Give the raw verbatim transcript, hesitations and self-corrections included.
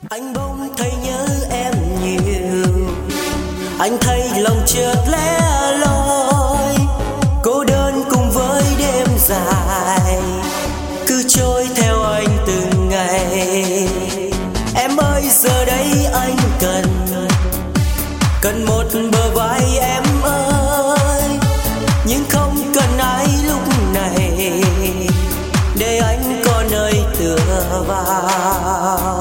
Anh bỗng thấy nhớ em nhiều, anh thấy lòng chợt lẻ loi, cô đơn cùng với đêm dài cứ trôi theo anh từng ngày. Em ơi giờ đây anh cần cần một bờ vai em ơi, nhưng không cần ai lúc này để anh có nơi tựa vào.